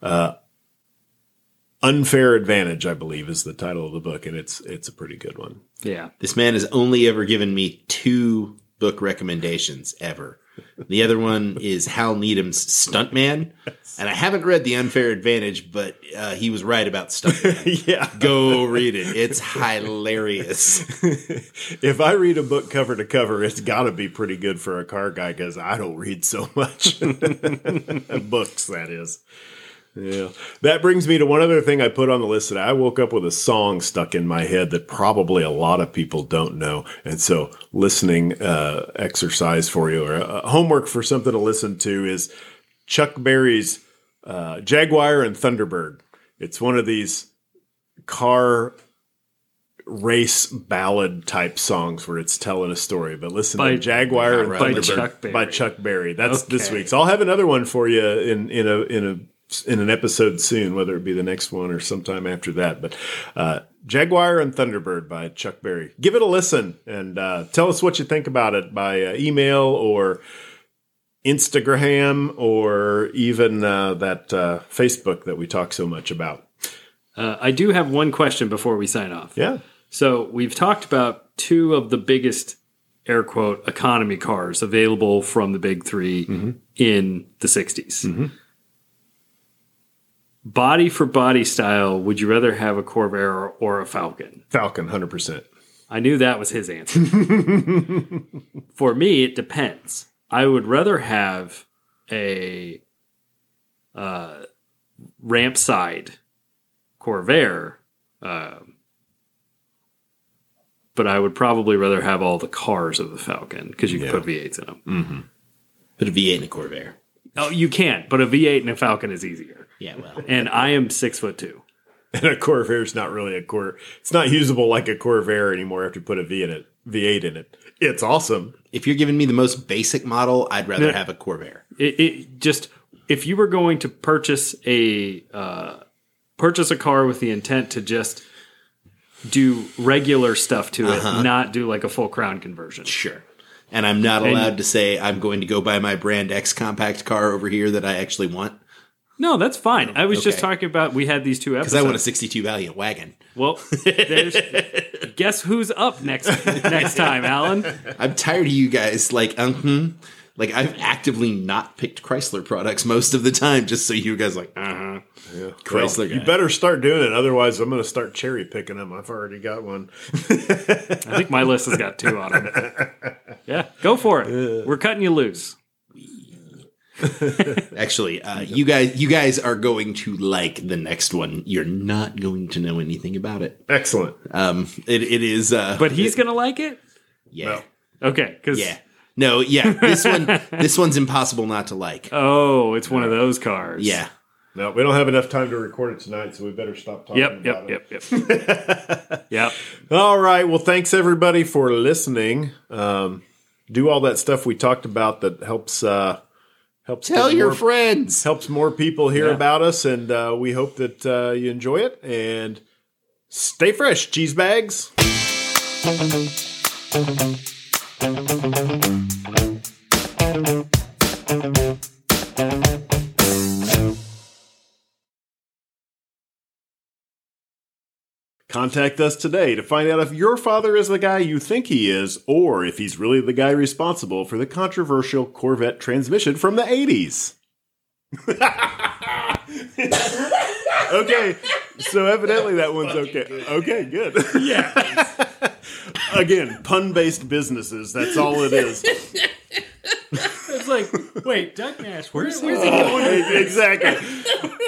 Unfair Advantage, I believe, is the title of the book. And it's a pretty good one. Yeah. This man has only ever given me 2 book recommendations ever. The other one is Hal Needham's Stuntman. And I haven't read The Unfair Advantage, but he was right about Stuntman. Yeah. Go read it. It's hilarious. If I read a book cover to cover, it's got to be pretty good for a car guy because I don't read so much. Books, that is. Yeah. That brings me to one other thing I put on the list today. I woke up with a song stuck in my head that probably a lot of people don't know. And so listening exercise for you or homework for something to listen to is Chuck Berry's Jaguar and Thunderbird. It's one of these car race ballad type songs where it's telling a story. But listen to Jaguar and Thunderbird by Chuck Berry. That's this week's. I'll have another one for you in an episode soon, whether it be the next one or sometime after that. But Jaguar and Thunderbird by Chuck Berry. Give it a listen and tell us what you think about it by email or Instagram or even that Facebook that we talk so much about. I do have one question before we sign off. Yeah. So we've talked about 2 of the biggest, air quote, economy cars available from the big 3 in the 60s. Body for body style, would you rather have a Corvair or a Falcon? Falcon, 100%. I knew that was his answer. For me, it depends. I would rather have a ramp side Corvair, but I would probably rather have all the cars of the Falcon because you can put V8s in them. Mm-hmm. Put a V8 in a Corvair. Oh, you can't, but a V8 in a Falcon is easier. Yeah, well. And I am 6'2". And a Corvair is not really a Corvair. It's not usable like a Corvair anymore after you put a V8 in it. It's awesome. If you're giving me the most basic model, I'd rather have a Corvair. It just, if you were going to purchase a car with the intent to just do regular stuff to it, not do like a full crown conversion. Sure. And I'm not allowed to say I'm going to go buy my Brand X compact car over here that I actually want. No, that's fine. I was just talking about, we had these two episodes. Because I want a 62 Valiant wagon. Well, guess who's up next time, Alan? I'm tired of you guys. Like I've actively not picked Chrysler products most of the time, just so you guys Yeah. Chrysler Well, guy. you better start doing it. Otherwise, I'm going to start cherry picking them. I've already got one. I think my list has got 2 on them. Yeah, go for it. We're cutting you loose. Actually, you guys are going to like the next one. You're not going to know anything about it. Excellent. It is. But he's going to like it? Yeah. No. Okay. Yeah. No. Yeah. This one's impossible not to like. Oh, it's one of those cars. Yeah. No, we don't have enough time to record it tonight, so we better stop talking about it. Yep. All right. Well, thanks everybody for listening. Do all that stuff we talked about that helps Tell your friends. helps more people hear about us, and we hope that you enjoy it. And stay fresh, cheese bags. Contact us today to find out if your father is the guy you think he is, or if he's really the guy responsible for the controversial Corvette transmission from the 80s. Okay, so evidently that one's okay. Okay, good. Yeah. Again, pun-based businesses, that's all it is. It's like, wait, Doug Nash, where's he going? Exactly.